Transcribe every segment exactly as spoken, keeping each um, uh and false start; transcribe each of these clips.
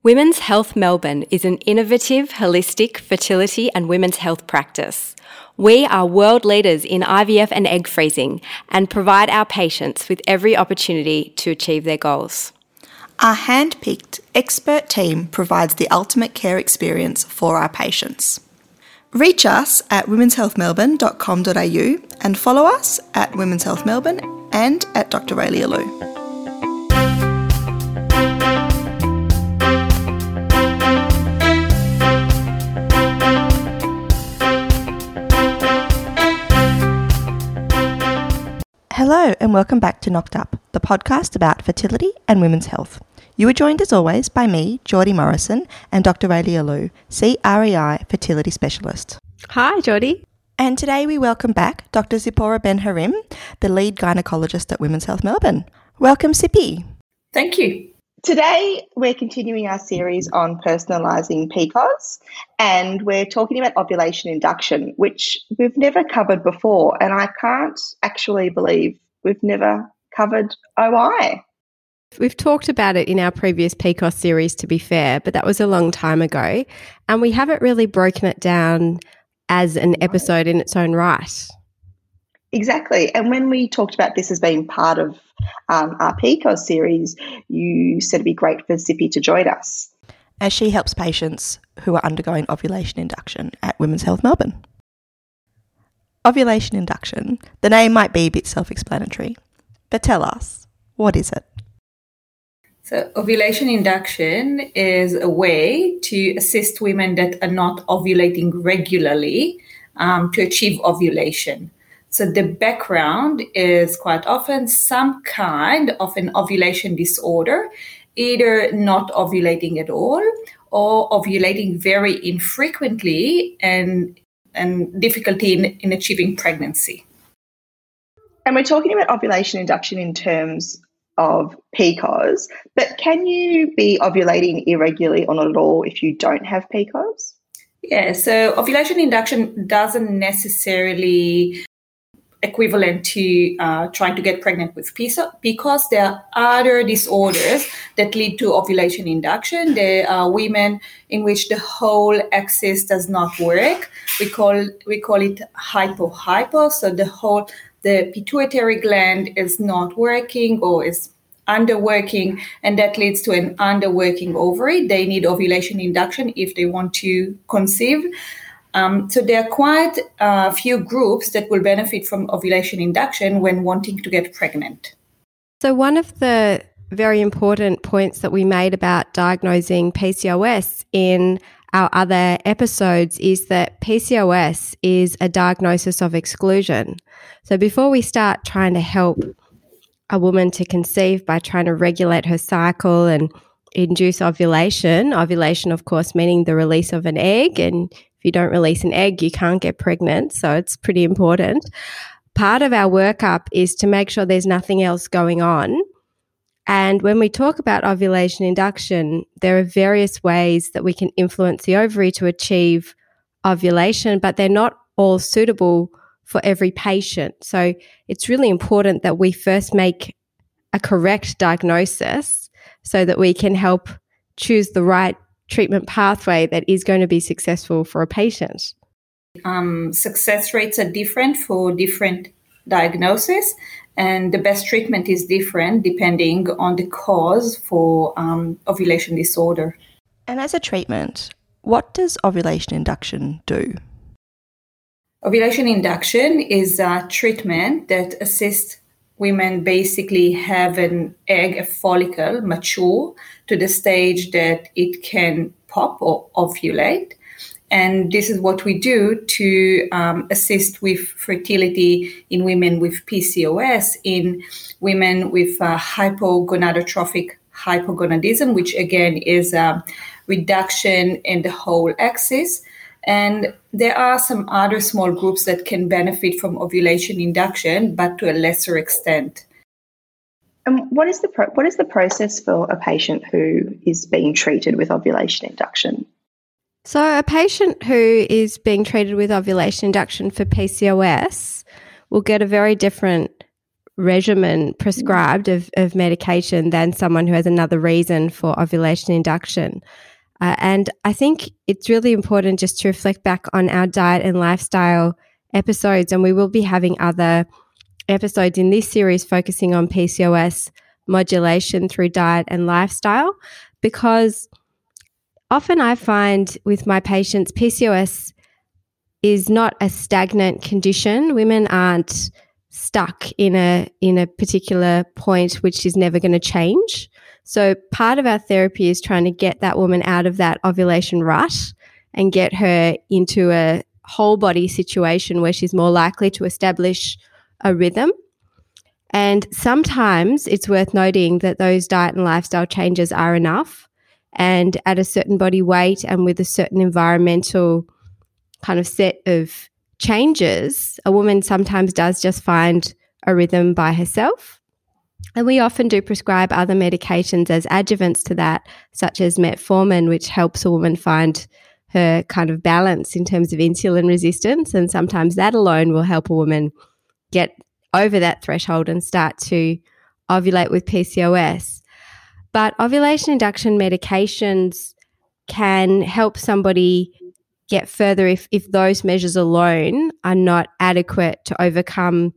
Women's Health Melbourne is an innovative, holistic fertility and women's health practice. We are world leaders in I V F and egg freezing and provide our patients with every opportunity to achieve their goals. Our hand-picked expert team provides the ultimate care experience for our patients. Reach us at womens health melbourne dot com dot a u and follow us at Women's Health Melbourne and at Doctor Raelia Lew. Hello and welcome back to Knocked Up, the podcast about fertility and women's health. You are joined as always by me, Geordie Morrison, and Doctor Raelia Lew, C R E I fertility specialist. Hi, Geordie. And today we welcome back Doctor Zipporah Ben Harim, the lead gynaecologist at Women's Health Melbourne. Welcome, Sippy. Thank you. Today, we're continuing our series on personalising P C O S, and we're talking about ovulation induction, which we've never covered before, and I can't actually believe we've never covered O I. We've talked about it in our previous P C O S series, to be fair, but that was a long time ago, and we haven't really broken it down as an episode in its own right. Exactly. And when we talked about this as being part of um, our P C O S series, you said it'd be great for Zippy to join us. As she helps patients who are undergoing ovulation induction at Women's Health Melbourne. Ovulation induction, the name might be a bit self-explanatory, but tell us, what is it? So ovulation induction is a way to assist women that are not ovulating regularly um, to achieve ovulation. So the background is quite often some kind of an ovulation disorder, either not ovulating at all or ovulating very infrequently and, and difficulty in, in achieving pregnancy. And we're talking about ovulation induction in terms of P C O S, but can you be ovulating irregularly or not at all if you don't have P C O S? Yeah, so ovulation induction doesn't necessarily equivalent to uh, trying to get pregnant with P C O S because there are other disorders that lead to ovulation induction. There are women in which the whole axis does not work. We call we call it hypo-hypo. So the whole the pituitary gland is not working or is underworking, and that leads to an underworking ovary. They need ovulation induction if they want to conceive. Um, so there are quite a few groups that will benefit from ovulation induction when wanting to get pregnant. So one of the very important points that we made about diagnosing P C O S in our other episodes is that P C O S is a diagnosis of exclusion. So before we start trying to help a woman to conceive by trying to regulate her cycle and induce ovulation, ovulation, of course, meaning the release of an egg, and if you don't release an egg, you can't get pregnant, so it's pretty important. Part of our workup is to make sure there's nothing else going on. And when we talk about ovulation induction, there are various ways that we can influence the ovary to achieve ovulation, but they're not all suitable for every patient. So it's really important that we first make a correct diagnosis so that we can help choose the right treatment pathway that is going to be successful for a patient. Um, success rates are different for different diagnoses, and the best treatment is different depending on the cause for um, ovulation disorder. And as a treatment, what does ovulation induction do? Ovulation induction is a treatment that assists women basically have an egg, a follicle, mature to the stage that it can pop or ovulate. And this is what we do to um, assist with fertility in women with P C O S, in women with uh, hypogonadotrophic hypogonadism, which again is a reduction in the whole axis. And there are some other small groups that can benefit from ovulation induction, but to a lesser extent. And what is the pro- what is the process for a patient who is being treated with ovulation induction? So a patient who is being treated with ovulation induction for P C O S will get a very different regimen prescribed of, of medication than someone who has another reason for ovulation induction. Uh, and I think it's really important just to reflect back on our diet and lifestyle episodes, and we will be having other episodes in this series focusing on P C O S modulation through diet and lifestyle, because often I find with my patients P C O S is not a stagnant condition. Women aren't stuck in a in a particular point which is never going to change. So part of our therapy is trying to get that woman out of that ovulation rut and get her into a whole body situation where she's more likely to establish a rhythm. And sometimes it's worth noting that those diet and lifestyle changes are enough, and at a certain body weight and with a certain environmental kind of set of changes, a woman sometimes does just find a rhythm by herself. And we often do prescribe other medications as adjuvants to that, such as metformin, which helps a woman find her kind of balance in terms of insulin resistance. And sometimes that alone will help a woman get over that threshold and start to ovulate with P C O S. But ovulation induction medications can help somebody get further if, if those measures alone are not adequate to overcome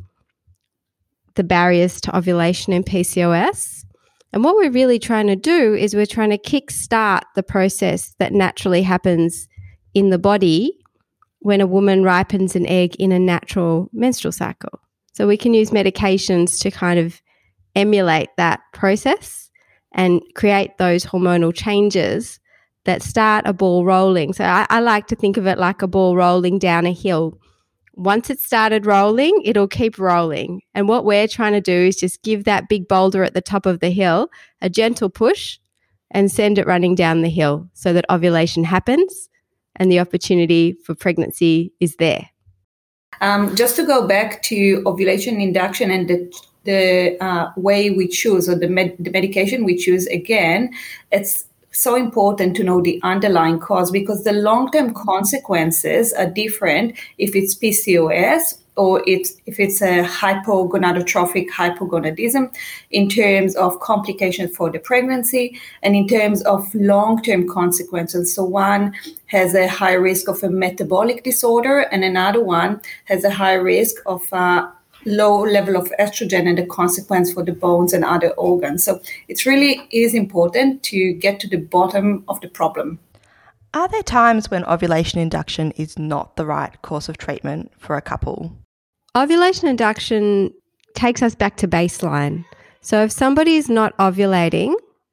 the barriers to ovulation in P C O S. And what we're really trying to do is we're trying to kickstart the process that naturally happens in the body when a woman ripens an egg in a natural menstrual cycle. So we can use medications to kind of emulate that process and create those hormonal changes that start a ball rolling. So I, I like to think of it like a ball rolling down a hill. Once it's started rolling, it'll keep rolling. And what we're trying to do is just give that big boulder at the top of the hill a gentle push and send it running down the hill so that ovulation happens and the opportunity for pregnancy is there. Um, just to go back to ovulation induction and the the uh, way we choose, or the, med- the medication we choose, again, it's so important to know the underlying cause, because the long-term consequences are different if it's P C O S or it's, if it's a hypogonadotrophic hypogonadism, in terms of complications for the pregnancy and in terms of long-term consequences. So one has a high risk of a metabolic disorder and another one has a high risk of uh, low level of estrogen and the consequence for the bones and other organs. So it really is important to get to the bottom of the problem. Are there times when ovulation induction is not the right course of treatment for a couple? Ovulation induction takes us back to baseline. So if somebody is not ovulating,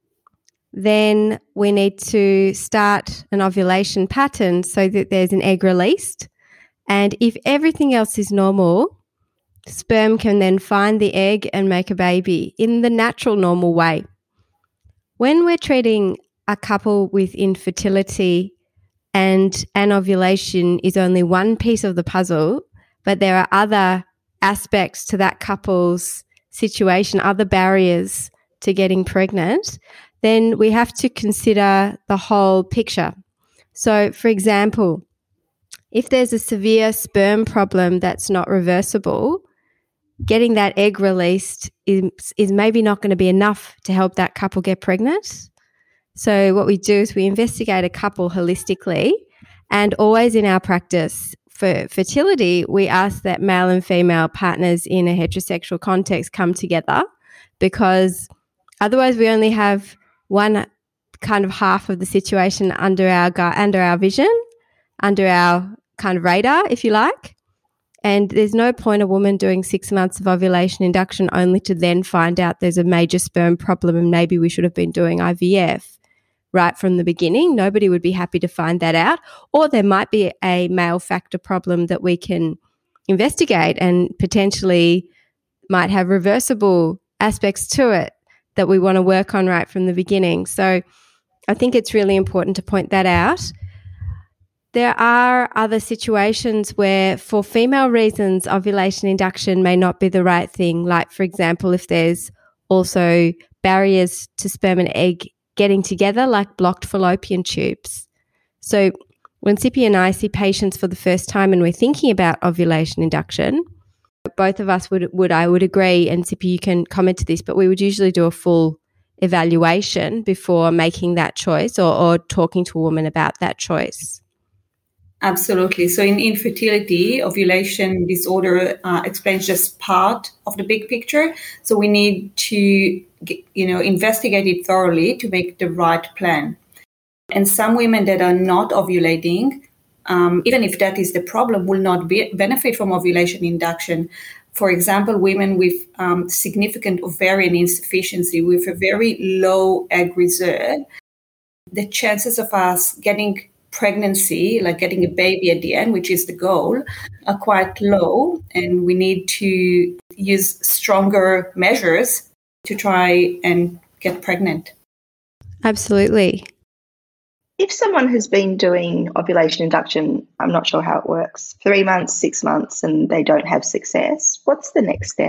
then we need to start an ovulation pattern so that there's an egg released. And if everything else is normal, sperm can then find the egg and make a baby in the natural, normal way. When we're treating a couple with infertility and an ovulation is only one piece of the puzzle, but there are other aspects to that couple's situation, other barriers to getting pregnant, then we have to consider the whole picture. So, for example, if there's a severe sperm problem that's not reversible, getting that egg released is, is maybe not going to be enough to help that couple get pregnant. So what we do is we investigate a couple holistically, and always in our practice for fertility, we ask that male and female partners in a heterosexual context come together, because otherwise we only have one kind of half of the situation under our under our vision, under our kind of radar, if you like. And there's no point a woman doing six months of ovulation induction only to then find out there's a major sperm problem and maybe we should have been doing I V F right from the beginning. Nobody would be happy to find that out. Or there might be a male factor problem that we can investigate and potentially might have reversible aspects to it that we want to work on right from the beginning. So I think it's really important to point that out. There are other situations where, for female reasons, ovulation induction may not be the right thing. Like, for example, if there's also barriers to sperm and egg getting together, like blocked fallopian tubes. So when Sippy and I see patients for the first time and we're thinking about ovulation induction, both of us would, would I would agree, and Sippy, you can comment to this, but we would usually do a full evaluation before making that choice or, or talking to a woman about that choice. Absolutely. So in infertility, ovulation disorder uh, explains just part of the big picture. So we need to, you know, investigate it thoroughly to make the right plan. And some women that are not ovulating, um, even if that is the problem, will not be, benefit from ovulation induction. For example, women with um, significant ovarian insufficiency, with a very low egg reserve, the chances of us getting pregnancy, like getting a baby at the end, which is the goal, are quite low. And we need to use stronger measures to try and get pregnant. Absolutely. If someone has been doing ovulation induction, I'm not sure how it works, three months, six months, and they don't have success, what's the next step?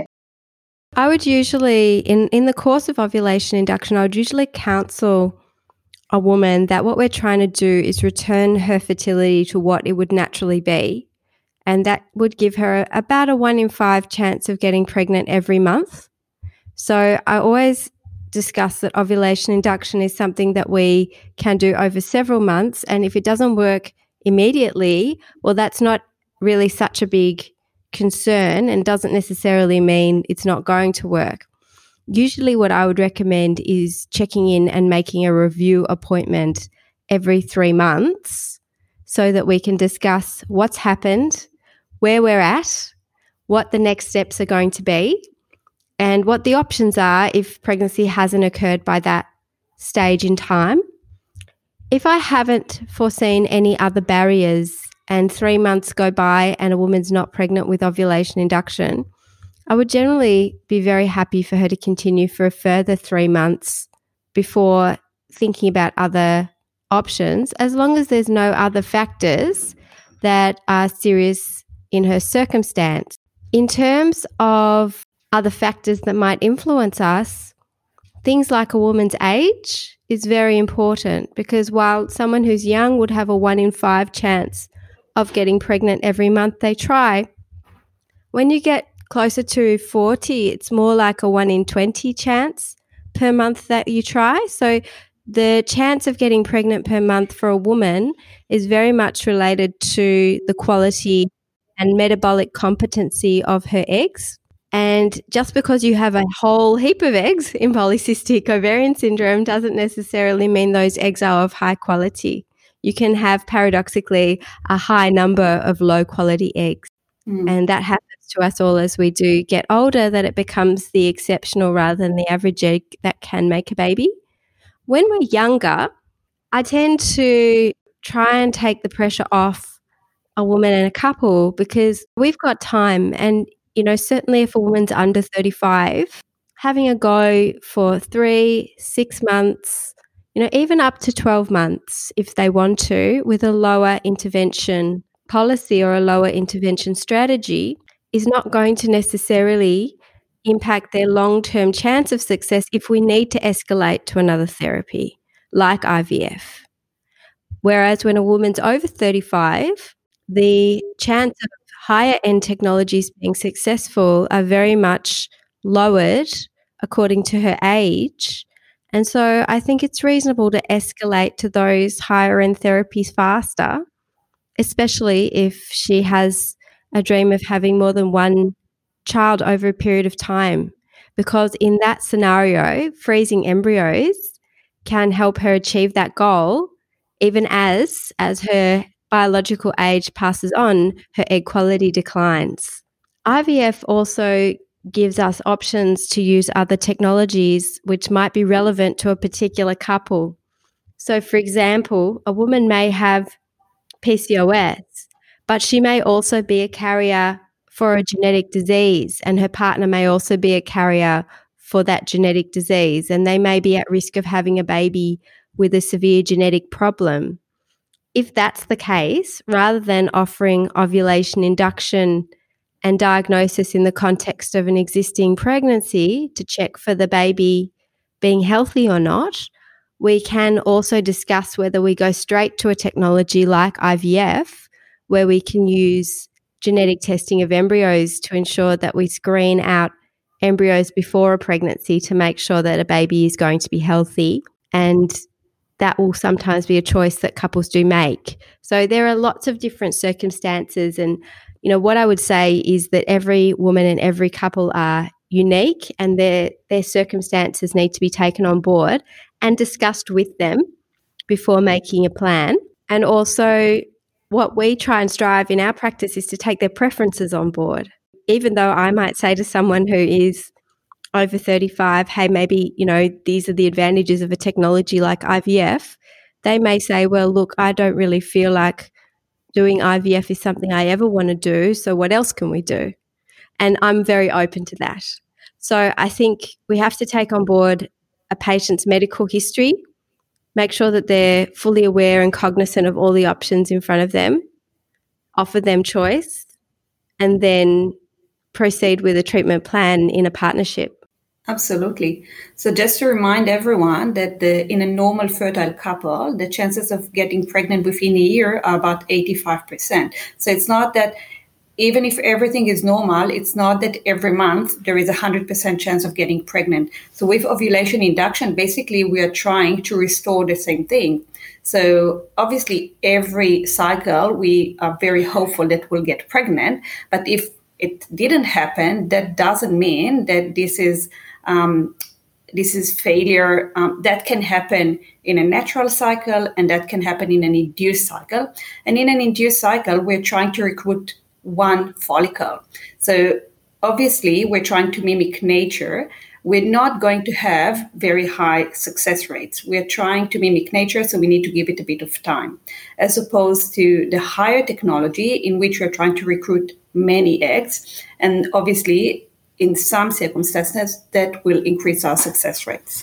I would usually, in, in the course of ovulation induction, I would usually counsel a woman that what we're trying to do is return her fertility to what it would naturally be. And that would give her about a one in five chance of getting pregnant every month. So I always discuss that ovulation induction is something that we can do over several months. And if it doesn't work immediately, well, that's not really such a big concern and doesn't necessarily mean it's not going to work. Usually what I would recommend is checking in and making a review appointment every three months so that we can discuss what's happened, where we're at, what the next steps are going to be, and what the options are if pregnancy hasn't occurred by that stage in time. If I haven't foreseen any other barriers and three months go by and a woman's not pregnant with ovulation induction, I would generally be very happy for her to continue for a further three months before thinking about other options, as long as there's no other factors that are serious in her circumstance. In terms of other factors that might influence us, things like a woman's age is very important, because while someone who's young would have a one in five chance of getting pregnant every month they try, when you get closer to forty, it's more like a one in twenty chance per month that you try. So the chance of getting pregnant per month for a woman is very much related to the quality and metabolic competency of her eggs. And just because you have a whole heap of eggs in polycystic ovarian syndrome doesn't necessarily mean those eggs are of high quality. You can have, paradoxically, a high number of low quality eggs. Mm. And that happens to us all as we do get older, that it becomes the exceptional rather than the average egg that can make a baby. When we're younger, I tend to try and take the pressure off a woman and a couple, because we've got time. And, you know, certainly if a woman's under thirty-five, having a go for three, six months, you know, even up to twelve months if they want to, with a lower intervention policy or a lower intervention strategy, is not going to necessarily impact their long-term chance of success if we need to escalate to another therapy like I V F. Whereas when a woman's over thirty-five, the chance of higher end technologies being successful are very much lowered according to her age. And so I think it's reasonable to escalate to those higher end therapies faster, especially if she has a dream of having more than one child over a period of time, because in that scenario, freezing embryos can help her achieve that goal, even as, as her biological age passes on, her egg quality declines. I V F also gives us options to use other technologies which might be relevant to a particular couple. So, for example, a woman may have P C O S, but she may also be a carrier for a genetic disease, and her partner may also be a carrier for that genetic disease, and they may be at risk of having a baby with a severe genetic problem. If that's the case, rather than offering ovulation induction and diagnosis in the context of an existing pregnancy to check for the baby being healthy or not, we can also discuss whether we go straight to a technology like I V F, where we can use genetic testing of embryos to ensure that we screen out embryos before a pregnancy to make sure that a baby is going to be healthy. And that will sometimes be a choice that couples do make. So there are lots of different circumstances. And, you know, what I would say is that every woman and every couple are unique, and their their circumstances need to be taken on board and discussed with them before making a plan. And also what we try and strive in our practice is to take their preferences on board. Even though I might say to someone who is over thirty-five, hey, maybe, you know, these are the advantages of a technology like I V F, they may say, well, look, I don't really feel like doing I V F is something I ever want to do, so what else can we do? And I'm very open to that. So I think we have to take on board a patient's medical history, make sure that they're fully aware and cognizant of all the options in front of them, offer them choice, and then proceed with a treatment plan in a partnership. Absolutely. So just to remind everyone that the, in a normal fertile couple, the chances of getting pregnant within a year are about eighty-five percent. So it's not that even if everything is normal, it's not that every month there is a one hundred percent chance of getting pregnant. So with ovulation induction, basically we are trying to restore the same thing. So obviously every cycle we are very hopeful that we'll get pregnant. But if it didn't happen, that doesn't mean that this is um, this is failure. Um, that can happen in a natural cycle, and that can happen in an induced cycle. And in an induced cycle, we're trying to recruit one follicle. So obviously, we're trying to mimic nature. We're not going to have very high success rates. We're trying to mimic nature, so we need to give it a bit of time, as opposed to the higher technology in which we're trying to recruit many eggs. And obviously, in some circumstances, that will increase our success rates.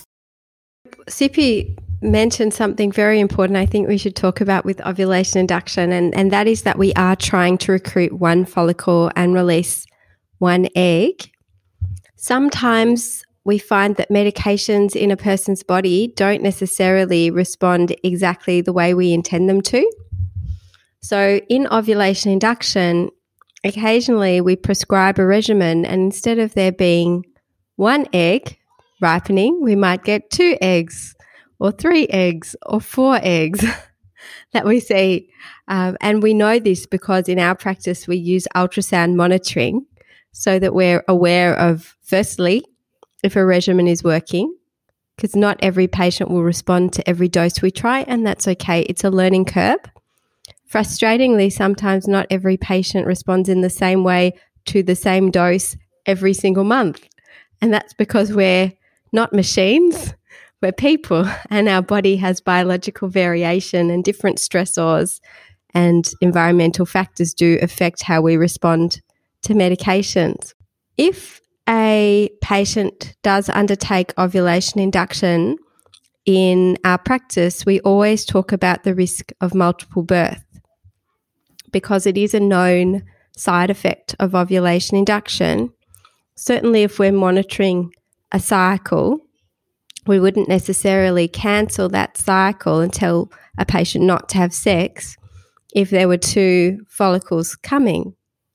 Sippy mentioned something very important I think we should talk about with ovulation induction, and, and that is that we are trying to recruit one follicle and release one egg. Sometimes we find that medications in a person's body don't necessarily respond exactly the way we intend them to. So in ovulation induction, occasionally we prescribe a regimen, and instead of there being one egg ripening, we might get two eggs or three eggs or four eggs that we see. Um, and we know this because in our practice we use ultrasound monitoring so that we're aware of, firstly, if a regimen is working, because not every patient will respond to every dose we try, and that's okay. It's a learning curve. Frustratingly, sometimes not every patient responds in the same way to the same dose every single month. And that's because we're not machines, we're people, and our body has biological variation, and different stressors and environmental factors do affect how we respond to medications. If a patient does undertake ovulation induction, in our practice, we always talk about the risk of multiple birth, because it is a known side effect of ovulation induction. Certainly if we're monitoring a cycle, we wouldn't necessarily cancel that cycle and tell a patient not to have sex if there were two follicles coming.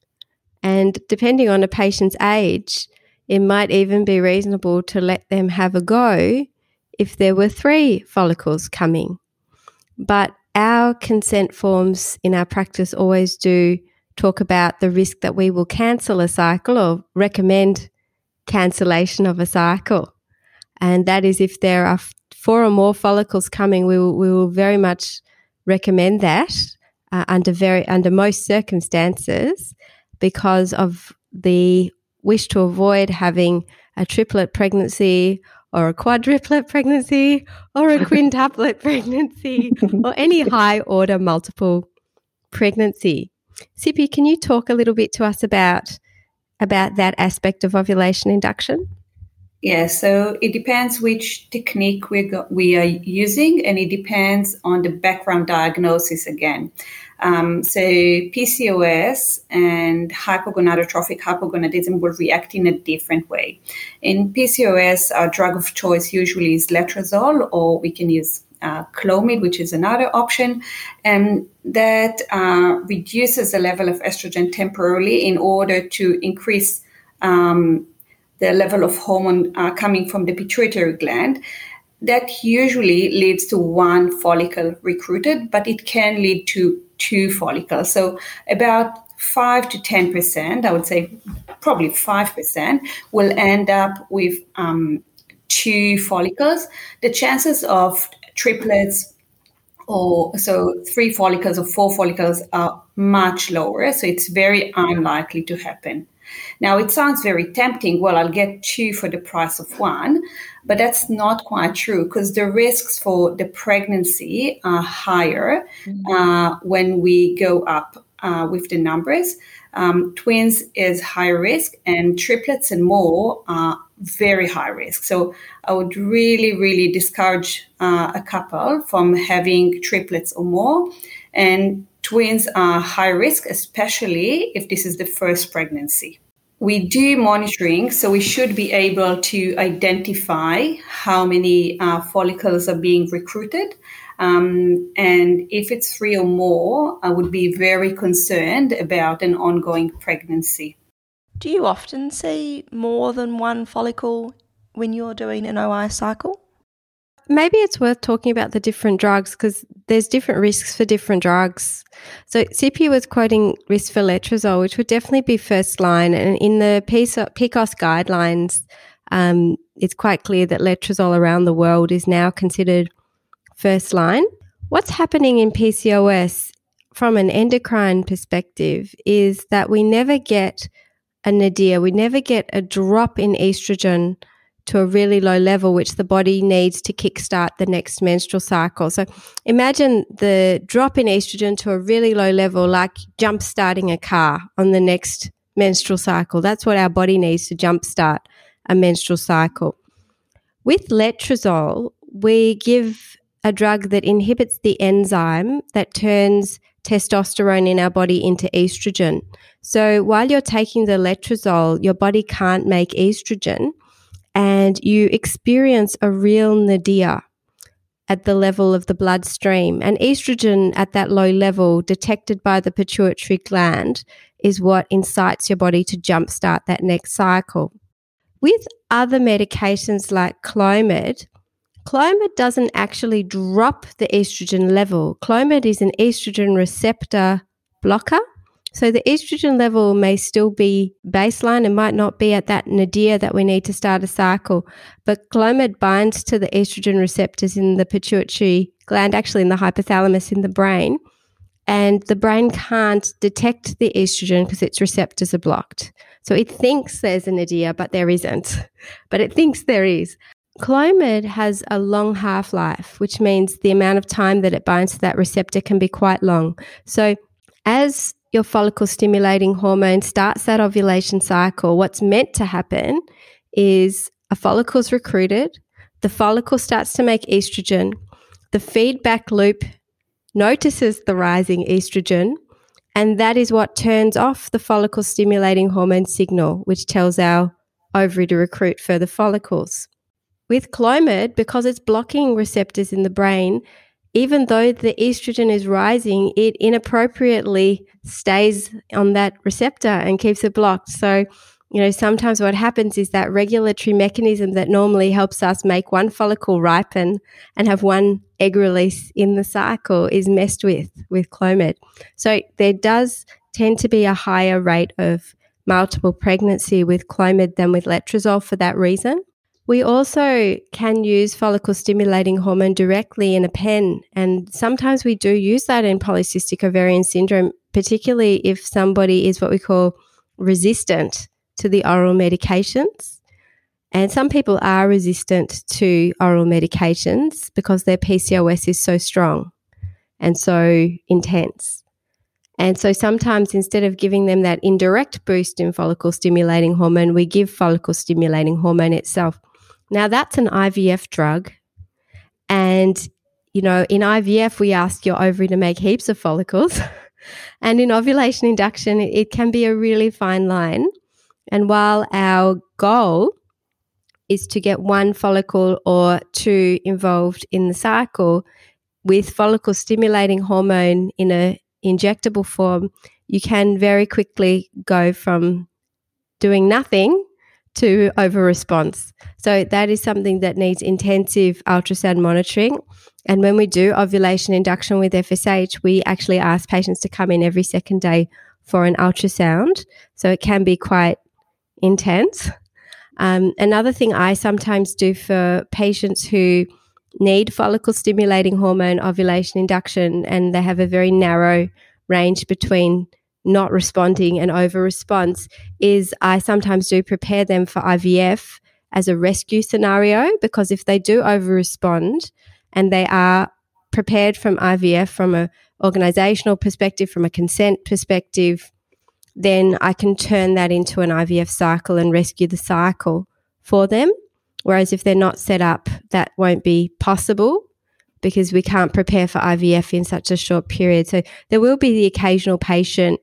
And depending on a patient's age, it might even be reasonable to let them have a go if there were three follicles coming. But our consent forms in our practice always do talk about the risk that we will cancel a cycle or recommend cancellation of a cycle. And that is if there are four or more follicles coming, we will, we will very much recommend that uh, under very under most circumstances, because of the wish to avoid having a triplet pregnancy or a quadruplet pregnancy or a quintuplet pregnancy or any high order multiple pregnancy. Sippy, can you talk a little bit to us about, about that aspect of ovulation induction? Yeah, so it depends which technique we go, we are using, and it depends on the background diagnosis again. Um, so P C O S and hypogonadotrophic hypogonadism will react in a different way. In P C O S, our drug of choice usually is letrozole, or we can use uh, Clomid, which is another option, and that uh, reduces the level of estrogen temporarily in order to increase um, the level of hormone uh, coming from the pituitary gland. That usually leads to one follicle recruited, but it can lead to two follicles. So about five to ten percent, I would say probably five percent, will end up with um, two follicles. The chances of triplets or so three follicles or four follicles are much lower. So it's very unlikely to happen. Now, it sounds very tempting. Well, I'll get two for the price of one, but that's not quite true because the risks for the pregnancy are higher uh, when we go up uh, with the numbers. Um, twins is high risk, and triplets and more are very high risk. So I would really, really discourage uh, a couple from having triplets or more. And twins are high risk, especially if this is the first pregnancy. We do monitoring, so we should be able to identify how many uh, follicles are being recruited. Um, and if it's three or more, I would be very concerned about an ongoing pregnancy. Do you often see more than one follicle when you're doing an O I cycle? Maybe it's worth talking about the different drugs because there's different risks for different drugs. So Sippy was quoting risk for letrozole, which would definitely be first line. And in the P C O S guidelines, um, it's quite clear that letrozole around the world is now considered first line. What's happening in P C O S from an endocrine perspective is that we never get a nadir, we never get a drop in estrogen to a really low level, which the body needs to kickstart the next menstrual cycle. So imagine the drop in estrogen to a really low level, like jump starting a car on the next menstrual cycle. That's what our body needs to jumpstart a menstrual cycle. With letrozole, we give a drug that inhibits the enzyme that turns testosterone in our body into estrogen. So while you're taking the letrozole, your body can't make estrogen, and you experience a real nadir at the level of the bloodstream. And estrogen at that low level, detected by the pituitary gland, is what incites your body to jumpstart that next cycle. With other medications like Clomid, Clomid doesn't actually drop the estrogen level. Clomid is an estrogen receptor blocker. So the estrogen level may still be baseline and might not be at that nadir that we need to start a cycle, but Clomid binds to the estrogen receptors in the pituitary gland, actually in the hypothalamus in the brain, and the brain can't detect the estrogen because its receptors are blocked. So it thinks there's a nadir, but there isn't, but it thinks there is. Clomid has a long half-life, which means the amount of time that it binds to that receptor can be quite long. So as your follicle-stimulating hormone starts that ovulation cycle, what's meant to happen is a follicle's recruited, the follicle starts to make estrogen, the feedback loop notices the rising estrogen, and that is what turns off the follicle-stimulating hormone signal, which tells our ovary to recruit further follicles. With Clomid, because it's blocking receptors in the brain, even though the estrogen is rising, it inappropriately stays on that receptor and keeps it blocked. So, you know, sometimes what happens is that regulatory mechanism that normally helps us make one follicle ripen and have one egg release in the cycle is messed with with Clomid. So there does tend to be a higher rate of multiple pregnancy with Clomid than with letrozole for that reason. We also can use follicle-stimulating hormone directly in a pen, and sometimes we do use that in polycystic ovarian syndrome, particularly if somebody is what we call resistant to the oral medications. And some people are resistant to oral medications because their P C O S is so strong and so intense. And so sometimes instead of giving them that indirect boost in follicle-stimulating hormone, we give follicle-stimulating hormone itself. Now, that's an I V F drug, and, you know, in I V F, we ask your ovary to make heaps of follicles, and in ovulation induction, it, it can be a really fine line. And while our goal is to get one follicle or two involved in the cycle. With follicle stimulating hormone in a injectable form, you can very quickly go from doing nothing to over response. So that is something that needs intensive ultrasound monitoring. And when we do ovulation induction with F S H, we actually ask patients to come in every second day for an ultrasound. So it can be quite intense. Um, another thing I sometimes do for patients who need follicle stimulating hormone ovulation induction and they have a very narrow range between not responding and over response is I sometimes do prepare them for I V F as a rescue scenario, because if they do over respond and they are prepared from I V F from an organisational perspective, from a consent perspective, then I can turn that into an I V F cycle and rescue the cycle for them. Whereas if they're not set up, that won't be possible because we can't prepare for I V F in such a short period. So there will be the occasional patient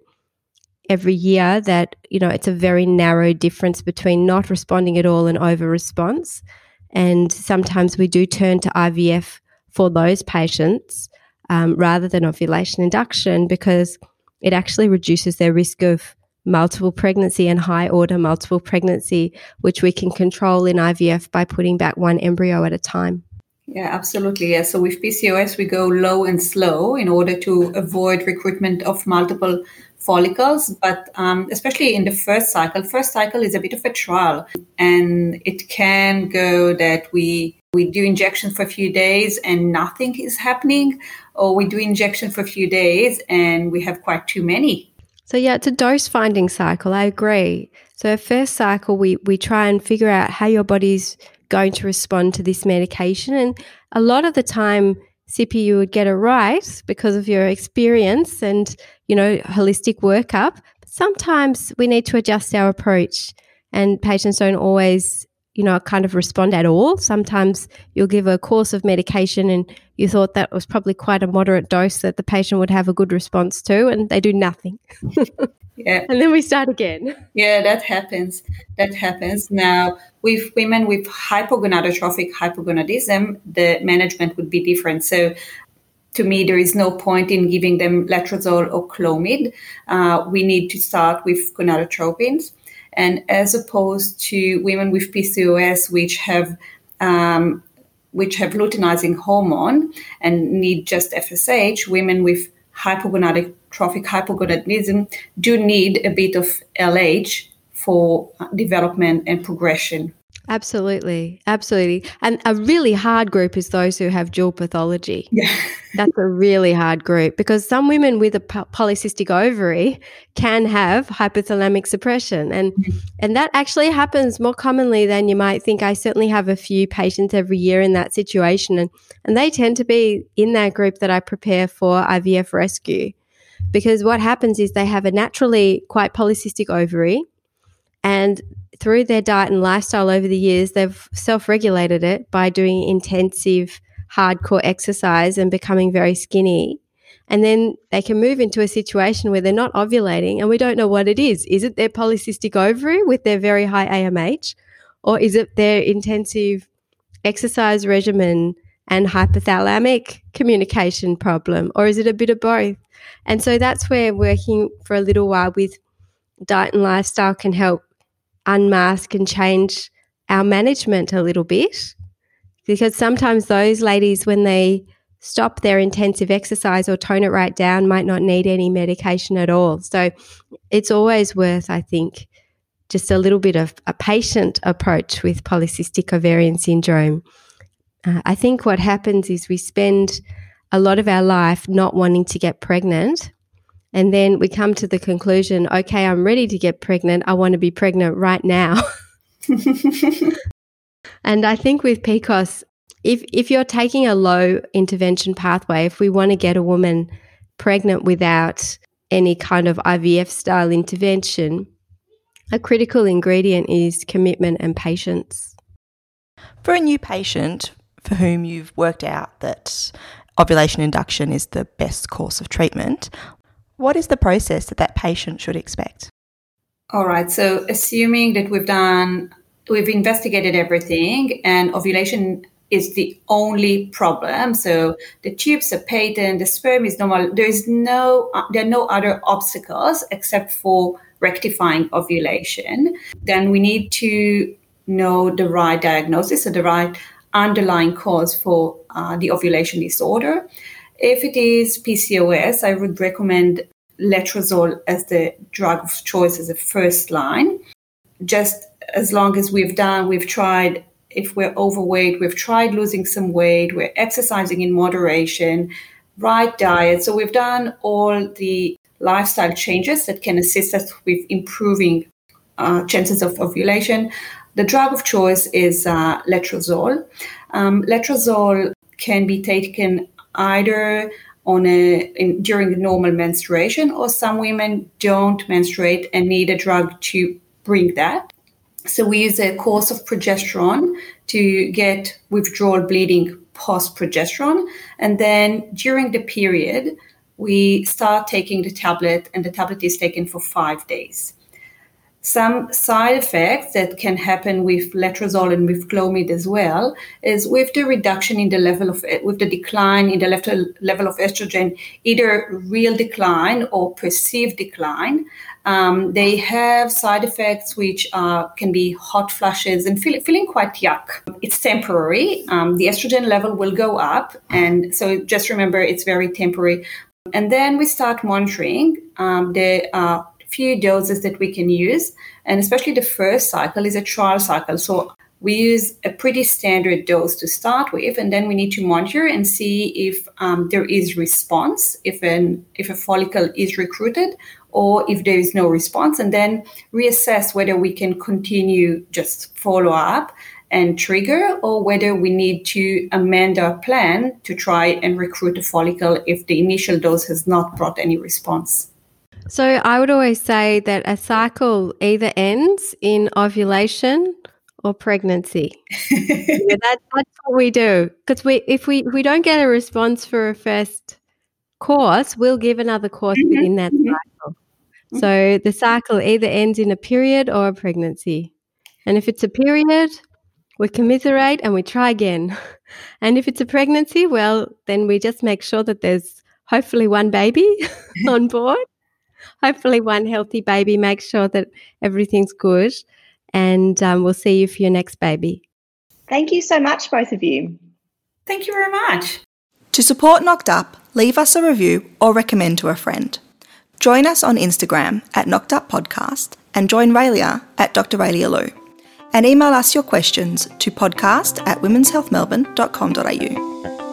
every year that, you know, it's a very narrow difference between not responding at all and over response. And sometimes we do turn to I V F for those patients um, rather than ovulation induction, because it actually reduces their risk of multiple pregnancy and high order multiple pregnancy, which we can control in I V F by putting back one embryo at a time. Yeah, absolutely. Yeah. So with P C O S, we go low and slow in order to avoid recruitment of multiple follicles. But um, especially in the first cycle, first cycle is a bit of a trial, and it can go that we we do injection for a few days and nothing is happening, or we do injection for a few days and we have quite too many. So yeah, it's a dose finding cycle. I agree. So first cycle, we we try and figure out how your body's going to respond to this medication. And a lot of the time, Sippy, you would get it right because of your experience and, you know, holistic workup. But sometimes we need to adjust our approach, and patients don't always, you know, kind of respond at all. Sometimes you'll give a course of medication and you thought that was probably quite a moderate dose that the patient would have a good response to, and they do nothing. Yeah. And then we start again. Yeah, that happens. That happens. Now, with women with hypogonadotrophic hypogonadism, the management would be different. So to me, there is no point in giving them letrozole or Clomid. Uh, we need to start with gonadotropins. And as opposed to women with P C O S, which have um, which have luteinizing hormone and need just F S H, women with hypogonadotrophic hypogonadism do need a bit of L H for development and progression. Absolutely, absolutely. And a really hard group is those who have dual pathology. Yeah. That's a really hard group, because some women with a polycystic ovary can have hypothalamic suppression, and mm-hmm. and that actually happens more commonly than you might think. I certainly have a few patients every year in that situation, and, and they tend to be in that group that I prepare for I V F rescue, because what happens is they have a naturally quite polycystic ovary, and through their diet and lifestyle over the years, they've self-regulated it by doing intensive, hardcore exercise and becoming very skinny. And then they can move into a situation where they're not ovulating and we don't know what it is. Is it their polycystic ovary with their very high A M H, or is it their intensive exercise regimen and hypothalamic communication problem, or is it a bit of both? And so that's where working for a little while with diet and lifestyle can help unmask and change our management a little bit, because sometimes those ladies, when they stop their intensive exercise or tone it right down, might not need any medication at all. So it's always worth, I think, just a little bit of a patient approach with polycystic ovarian syndrome. Uh, I think what happens is we spend a lot of our life not wanting to get pregnant. And then we come to the conclusion, okay, I'm ready to get pregnant. I want to be pregnant right now. And I think with P C O S, if, if you're taking a low intervention pathway, if we want to get a woman pregnant without any kind of I V F style intervention, a critical ingredient is commitment and patience. For a new patient for whom you've worked out that ovulation induction is the best course of treatment, what is the process that that patient should expect? All right. So assuming that we've done we've investigated everything, and ovulation is the only problem. So the tubes are patent, the sperm is normal. There is no, uh, there are no other obstacles except for rectifying ovulation. Then we need to know the right diagnosis, or the right underlying cause for uh, the ovulation disorder. If it is P C O S, I would recommend letrozole as the drug of choice as a first line. Just as long as we've done, we've tried, if we're overweight, we've tried losing some weight, we're exercising in moderation, right diet. So we've done all the lifestyle changes that can assist us with improving uh, chances of ovulation. The drug of choice is uh, letrozole. Um, letrozole can be taken either on a in, during normal menstruation, or some women don't menstruate and need a drug to bring that. So we use a course of progesterone to get withdrawal bleeding post-progesterone. And then during the period, we start taking the tablet, and the tablet is taken for five days. Some side effects that can happen with letrozole and with Clomid as well is with the reduction in the level of, with the decline in the level of estrogen, either real decline or perceived decline. Um, they have side effects which uh, can be hot flushes and feel, feeling quite yuck. It's temporary. Um, the estrogen level will go up. And so just remember, it's very temporary. And then we start monitoring. Um, there are few doses that we can use. And especially the first cycle is a trial cycle. So we use a pretty standard dose to start with, and then we need to monitor and see if um, there is response, if an if a follicle is recruited, or if there is no response, and then reassess whether we can continue just follow up and trigger, or whether we need to amend our plan to try and recruit a follicle if the initial dose has not brought any response. So I would always say that a cycle either ends in ovulation or pregnancy. yeah, that, that's what we do. Because we, if we if we don't get a response for a first course, we'll give another course mm-hmm. within that cycle. Mm-hmm. So the cycle either ends in a period or a pregnancy. And if it's a period, we commiserate and we try again. And if it's a pregnancy, well, then we just make sure that there's hopefully one baby on board. Hopefully one healthy baby. Make sure that everything's good, and um, we'll see you for your next baby. Thank you so much, both of you. Thank you very much. To support Knocked Up, leave us a review or recommend to a friend. Join us on Instagram at Knocked Up Podcast, and join Raelia at Doctor Raelia Lew. And email us your questions to podcast at womens health melbourne dot com dot a u.